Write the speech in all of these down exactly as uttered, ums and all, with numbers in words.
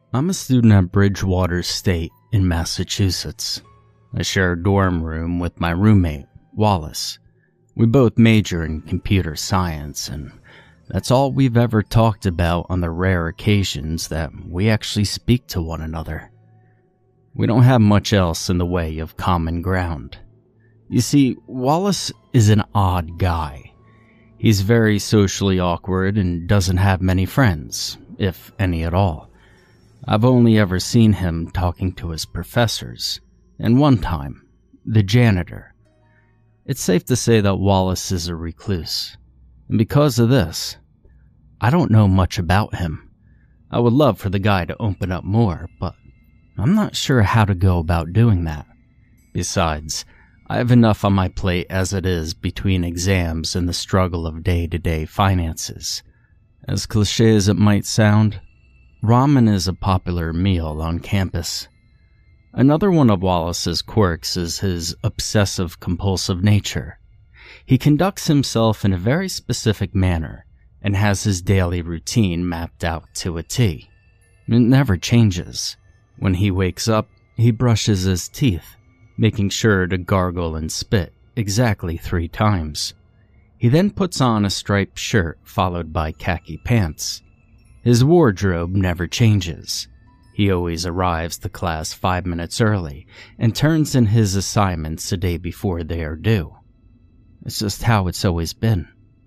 I'm a student at Bridgewater State in Massachusetts. I share a dorm room with my roommate, Wallace. We both major in computer science, and that's all we've ever talked about on the rare occasions that we actually speak to one another. We don't have much else in the way of common ground. You see, Wallace is an odd guy. He's very socially awkward and doesn't have many friends, if any at all. I've only ever seen him talking to his professors, and one time, the janitor. It's safe to say that Wallace is a recluse, and because of this, I don't know much about him. I would love for the guy to open up more, but I'm not sure how to go about doing that. Besides, I have enough on my plate as it is between exams and the struggle of day-to-day finances. As cliché as it might sound, ramen is a popular meal on campus. Another one of Wallace's quirks is his obsessive-compulsive nature. He conducts himself in a very specific manner and has his daily routine mapped out to a T. It never changes. When he wakes up, he brushes his teeth, making sure to gargle and spit exactly three times. He then puts on a striped shirt followed by khaki pants. His wardrobe never changes. He always arrives to class five minutes early and turns in his assignments a day before they are due. It's just how it's always been.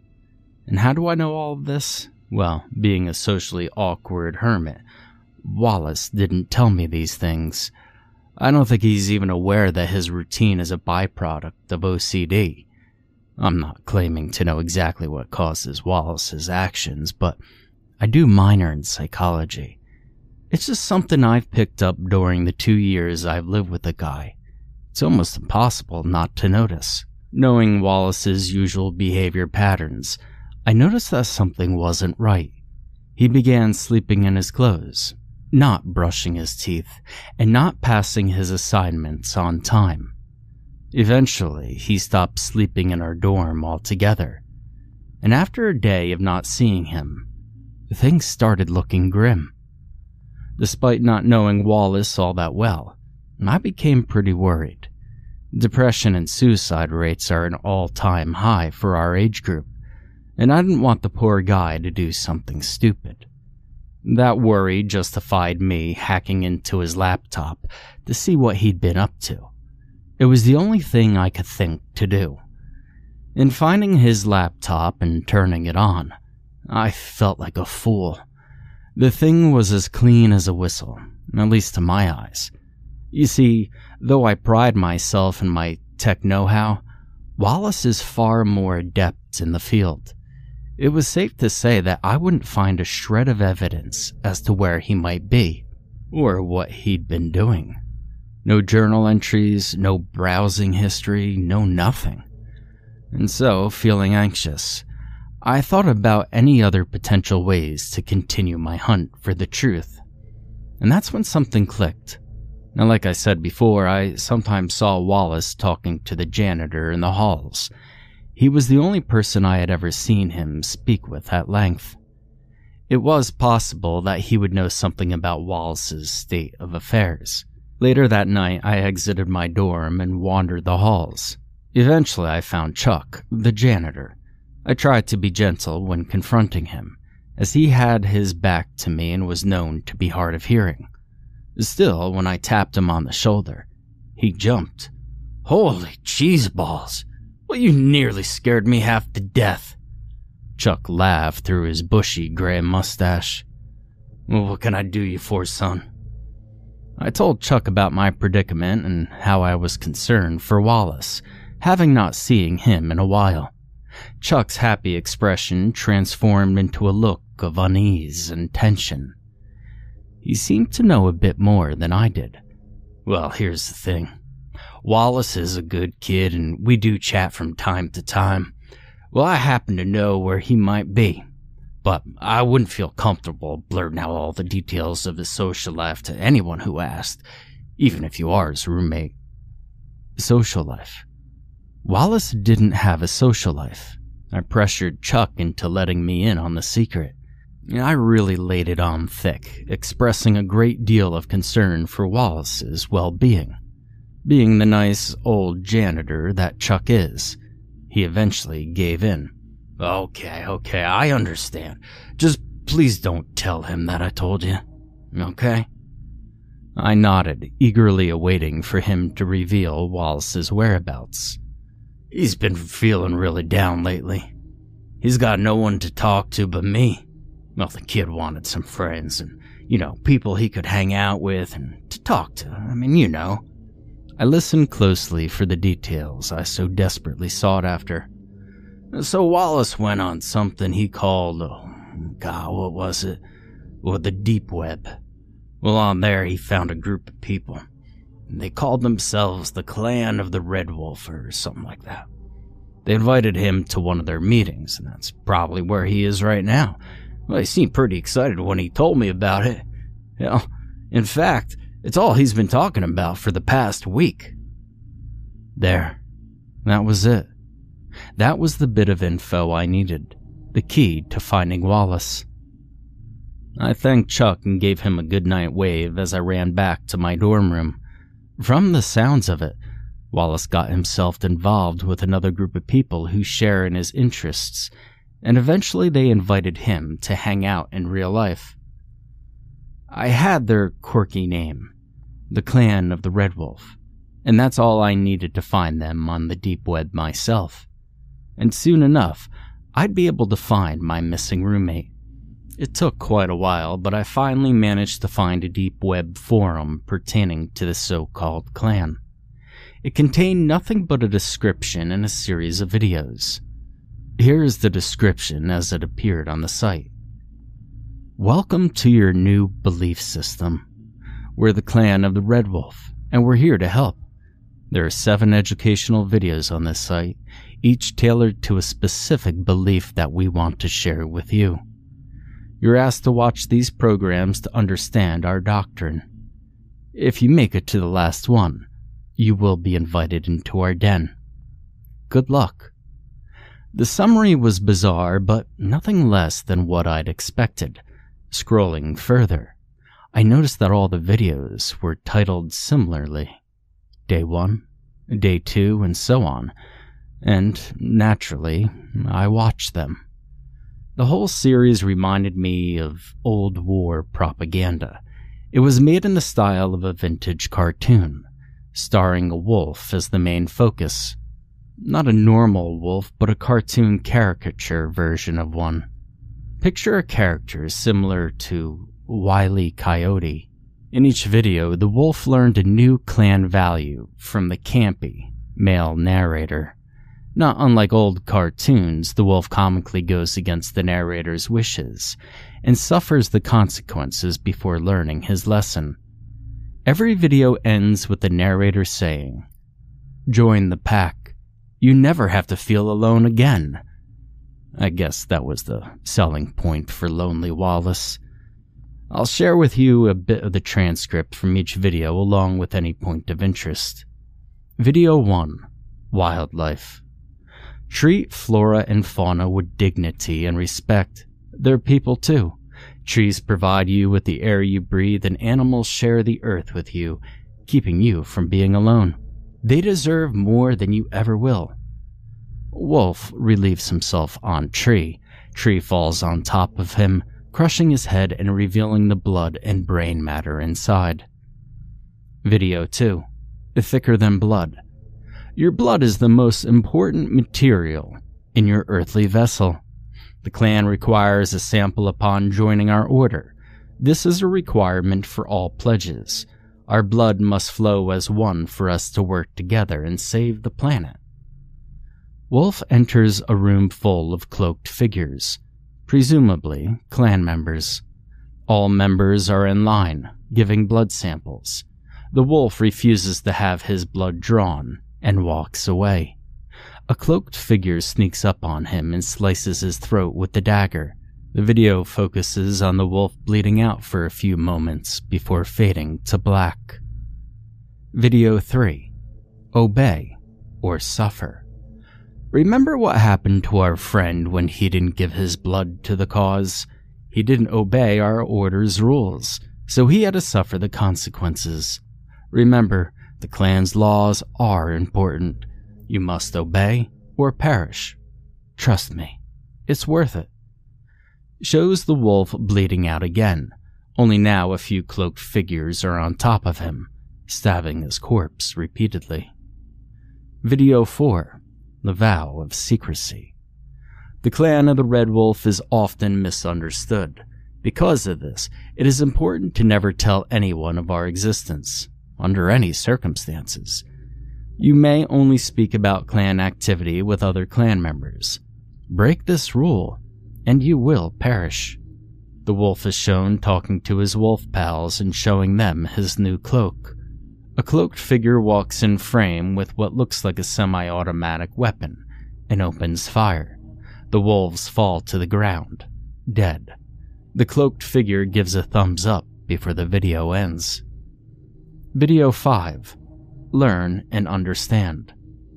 And how do I know all of this? Well, being a socially awkward hermit, Wallace didn't tell me these things. I don't think he's even aware that his routine is a byproduct of O C D. I'm not claiming to know exactly what causes Wallace's actions, but I do minor in psychology. It's just something I've picked up during the two years I've lived with the guy. It's almost impossible not to notice. Knowing Wallace's usual behavior patterns, I noticed that something wasn't right. He began sleeping in his clothes, not brushing his teeth, and not passing his assignments on time. Eventually, he stopped sleeping in our dorm altogether, and after a day of not seeing him, things started looking grim. Despite not knowing Wallace all that well, I became pretty worried. Depression and suicide rates are an all-time high for our age group, and I didn't want the poor guy to do something stupid. That worry justified me hacking into his laptop to see what he'd been up to. It was the only thing I could think to do. In finding his laptop and turning it on, I felt like a fool. The thing was as clean as a whistle, at least to my eyes. You see, though I pride myself in my tech know-how, Wallace is far more adept in the field. It was safe to say that I wouldn't find a shred of evidence as to where he might be, or what he'd been doing. No journal entries, no browsing history, no nothing. And so, feeling anxious, I thought about any other potential ways to continue my hunt for the truth. And that's when something clicked. Now, like I said before, I sometimes saw Wallace talking to the janitor in the halls. He was the only person I had ever seen him speak with at length. It was possible that he would know something about Wallace's state of affairs. Later that night, I exited my dorm and wandered the halls. Eventually, I found Chuck, the janitor. I tried to be gentle when confronting him, as he had his back to me and was known to be hard of hearing. Still, when I tapped him on the shoulder, he jumped. "Holy cheese balls! Well, you nearly scared me half to death." Chuck laughed through his bushy gray mustache. "Well, what can I do you for, son?" I told Chuck about my predicament and how I was concerned for Wallace, having not seen him in a while. Chuck's happy expression transformed into a look of unease and tension. He seemed to know a bit more than I did. "Well, here's the thing. Wallace is a good kid and we do chat from time to time. Well, I happen to know where he might be, but I wouldn't feel comfortable blurting out all the details of his social life to anyone who asked, even if you are his roommate." Social life. Wallace didn't have a social life. I pressured Chuck into letting me in on the secret. I really laid it on thick, expressing a great deal of concern for Wallace's well-being. Being the nice old janitor that Chuck is, he eventually gave in. Okay, okay, I understand. Just please don't tell him that I told you, okay? I nodded, eagerly awaiting for him to reveal Wallace's whereabouts. He's been feeling really down lately. He's got no one to talk to but me. Well, the kid wanted some friends and, you know, people he could hang out with and to talk to. I mean, you know. I listened closely for the details I so desperately sought after. So Wallace went on something he called, oh, God, what was it? Well, the deep web. Well, on there he found a group of people. They called themselves the Clan of the Red Wolf or something like that. They invited him to one of their meetings, and that's probably where he is right now. Well, he seemed pretty excited when he told me about it. You know, in fact, it's all he's been talking about for the past week. There. That was it. That was the bit of info I needed, the key to finding Wallace. I thanked Chuck and gave him a goodnight wave as I ran back to my dorm room. From the sounds of it, Wallace got himself involved with another group of people who share in his interests, and eventually they invited him to hang out in real life. I had their quirky name, the Clan of the Red Wolf, and that's all I needed to find them on the deep web myself. And soon enough, I'd be able to find my missing roommate. It took quite a while, but I finally managed to find a deep web forum pertaining to the so-called clan. It contained nothing but a description and a series of videos. Here is the description as it appeared on the site. Welcome to your new belief system. We're the Clan of the Red Wolf, and we're here to help. There are seven educational videos on this site, each tailored to a specific belief that we want to share with you. You're asked to watch these programs to understand our doctrine. If you make it to the last one, you will be invited into our den. Good luck. The summary was bizarre, but nothing less than what I'd expected. Scrolling further, I noticed that all the videos were titled similarly. Day one, Day two, and so on. And, naturally, I watched them. The whole series reminded me of old war propaganda. It was made in the style of a vintage cartoon, starring a wolf as the main focus. Not a normal wolf, but a cartoon caricature version of one. Picture a character similar to Wile E. Coyote. In each video, the wolf learned a new clan value from the campy male narrator. Not unlike old cartoons, the wolf comically goes against the narrator's wishes and suffers the consequences before learning his lesson. Every video ends with the narrator saying, "Join the pack. You never have to feel alone again." I guess that was the selling point for Lonely Wallace. I'll share with you a bit of the transcript from each video along with any point of interest. Video one. Wildlife. Treat flora and fauna with dignity and respect. They're people too. Trees provide you with the air you breathe, and animals share the earth with you, keeping you from being alone. They deserve more than you ever will. Wolf relieves himself on Tree. Tree falls on top of him, crushing his head and revealing the blood and brain matter inside. Video two. Thicker than blood. Your blood is the most important material in your earthly vessel. The clan requires a sample upon joining our order. This is a requirement for all pledges. Our blood must flow as one for us to work together and save the planet. Wolf enters a room full of cloaked figures, presumably clan members. All members are in line, giving blood samples. The wolf refuses to have his blood drawn and walks away. A cloaked figure sneaks up on him and slices his throat with the dagger. The video focuses on the wolf bleeding out for a few moments before fading to black. Video three. Obey or suffer. Remember what happened to our friend when he didn't give his blood to the cause? He didn't obey our order's rules, so he had to suffer the consequences. Remember, the clan's laws are important. You must obey or perish. Trust me, it's worth it. Shows the wolf bleeding out again, only now a few cloaked figures are on top of him, stabbing his corpse repeatedly. Video four. The Vow of Secrecy. The clan of the Red Wolf is often misunderstood. Because of this, it is important to never tell anyone of our existence, under any circumstances. You may only speak about clan activity with other clan members. Break this rule, and you will perish. The wolf is shown talking to his wolf pals and showing them his new cloak. A cloaked figure walks in frame with what looks like a semi-automatic weapon and opens fire. The wolves fall to the ground, dead. The cloaked figure gives a thumbs up before the video ends. Video five. Learn and understand.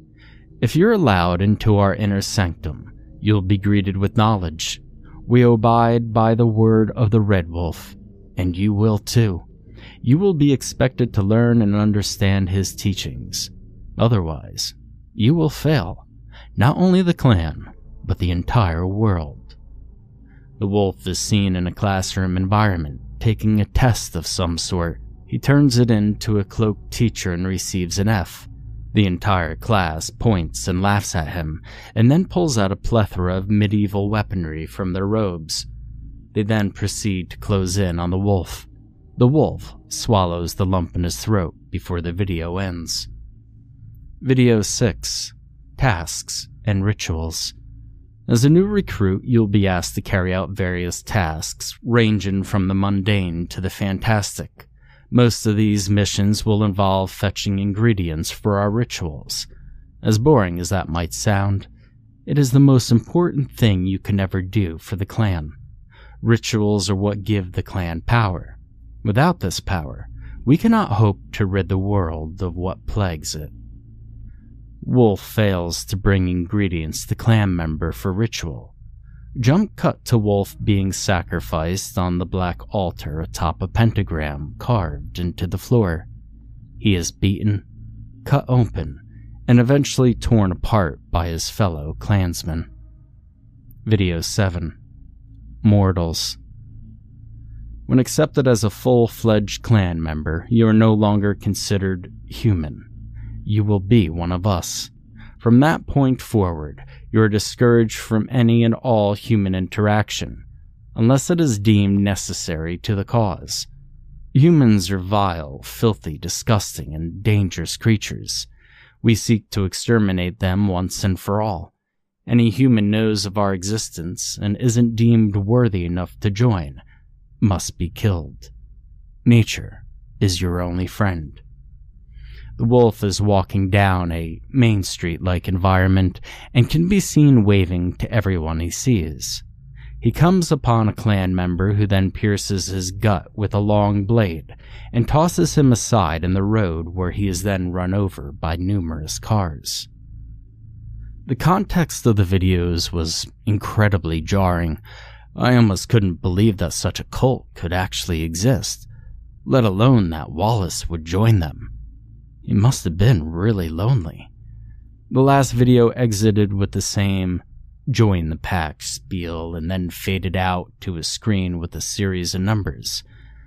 If you're allowed into our inner sanctum, you'll be greeted with knowledge. We abide by the word of the Red Wolf, and you will too. You will be expected to learn and understand his teachings. Otherwise, you will fail, not only the clan, but the entire world. The wolf is seen in a classroom environment, taking a test of some sort. He turns it in to a cloaked teacher and receives an F. The entire class points and laughs at him, and then pulls out a plethora of medieval weaponry from their robes. They then proceed to close in on the wolf. The wolf swallows the lump in his throat before the video ends. Video six. Tasks and Rituals. As a new recruit, you'll be asked to carry out various tasks, ranging from the mundane to the fantastic. Most of these missions will involve fetching ingredients for our rituals. As boring as that might sound, it is the most important thing you can ever do for the clan. Rituals are what give the clan power. Without this power, we cannot hope to rid the world of what plagues it. Wolf fails to bring ingredients to clan member for ritual. Jump cut to Wolf being sacrificed on the black altar atop a pentagram carved into the floor. He is beaten, cut open, and eventually torn apart by his fellow clansmen. Video seven. Mortals. When accepted as a full-fledged clan member, you are no longer considered human. You will be one of us. From that point forward, you are discouraged from any and all human interaction, unless it is deemed necessary to the cause. Humans are vile, filthy, disgusting, and dangerous creatures. We seek to exterminate them once and for all. Any human knows of our existence and isn't deemed worthy enough to join must be killed. Nature is your only friend. The wolf is walking down a Main Street-like environment and can be seen waving to everyone he sees. He comes upon a clan member who then pierces his gut with a long blade and tosses him aside in the road, where he is then run over by numerous cars. The context of the videos was incredibly jarring. I almost couldn't believe that such a cult could actually exist, let alone that Wallace would join them. He must have been really lonely. The last video exited with the same "join the pack" spiel and then faded out to a screen with a series of numbers.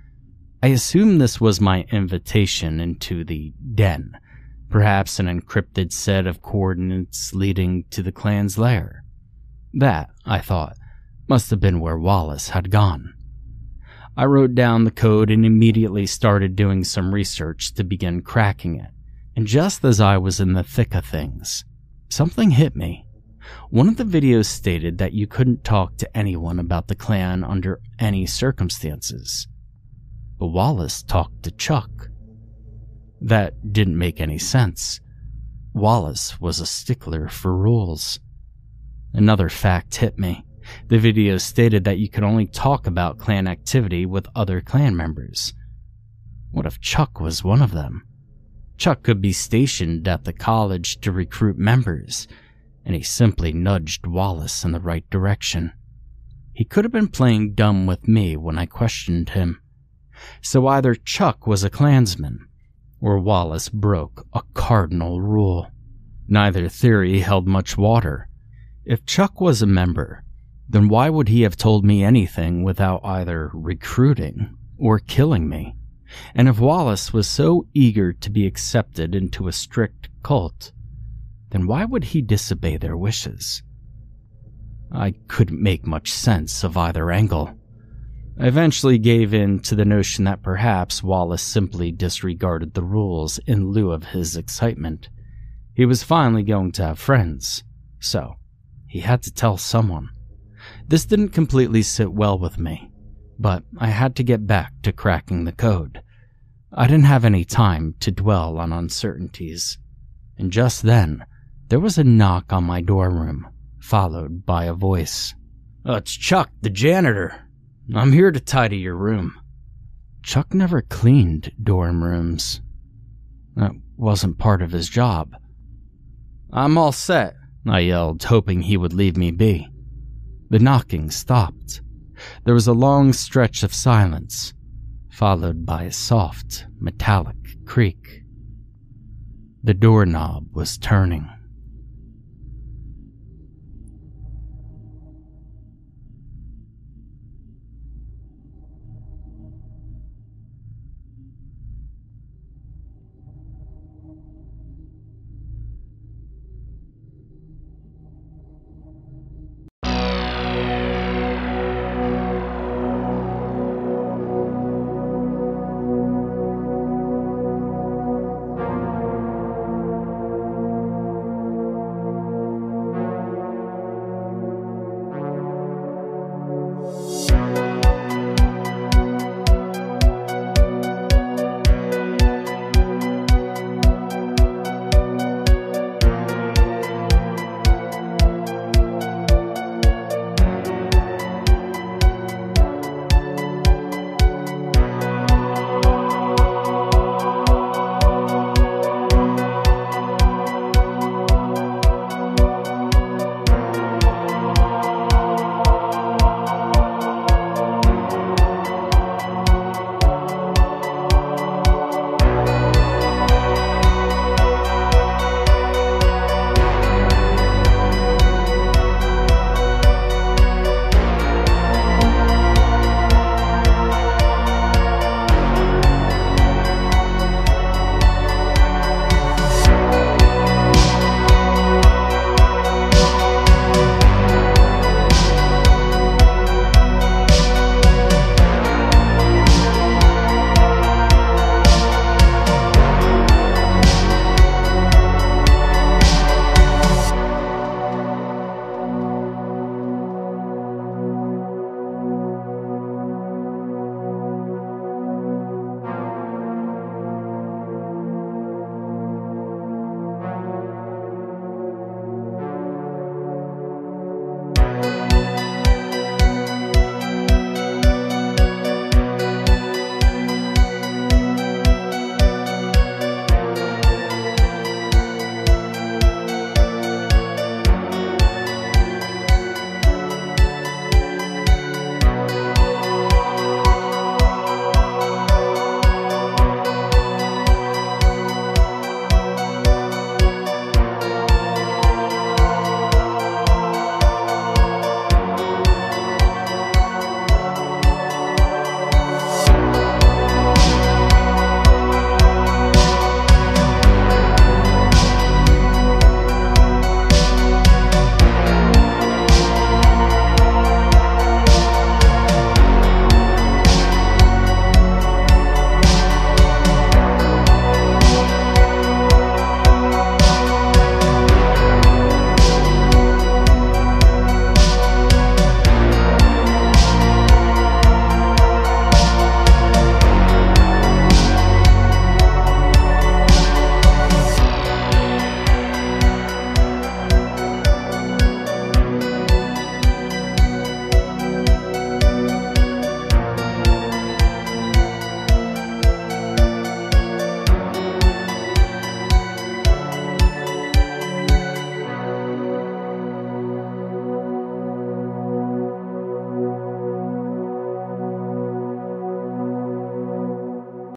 I assume this was my invitation into the den, perhaps an encrypted set of coordinates leading to the clan's lair. That, I thought, must have been where Wallace had gone. I wrote down the code and immediately started doing some research to begin cracking it. And just as I was in the thick of things, something hit me. One of the videos stated that you couldn't talk to anyone about the clan under any circumstances. But Wallace talked to Chuck. That didn't make any sense. Wallace was a stickler for rules. Another fact hit me. The video stated that you could only talk about clan activity with other clan members. What if Chuck was one of them? Chuck could be stationed at the college to recruit members, and he simply nudged Wallace in the right direction. He could have been playing dumb with me when I questioned him. So either Chuck was a Klansman, or Wallace broke a cardinal rule. Neither theory held much water. If Chuck was a member, then why would he have told me anything without either recruiting or killing me? And if Wallace was so eager to be accepted into a strict cult, then why would he disobey their wishes? I couldn't make much sense of either angle. I eventually gave in to the notion that perhaps Wallace simply disregarded the rules in lieu of his excitement. He was finally going to have friends, so he had to tell someone. This didn't completely sit well with me, but I had to get back to cracking the code. I didn't have any time to dwell on uncertainties, and just then, there was a knock on my dorm room, followed by a voice. "Oh, it's Chuck, the janitor. I'm here to tidy your room." Chuck never cleaned dorm rooms. That wasn't part of his job. "I'm all set," I yelled, hoping he would leave me be. The knocking stopped. There was a long stretch of silence, followed by a soft, metallic creak. The doorknob was turning.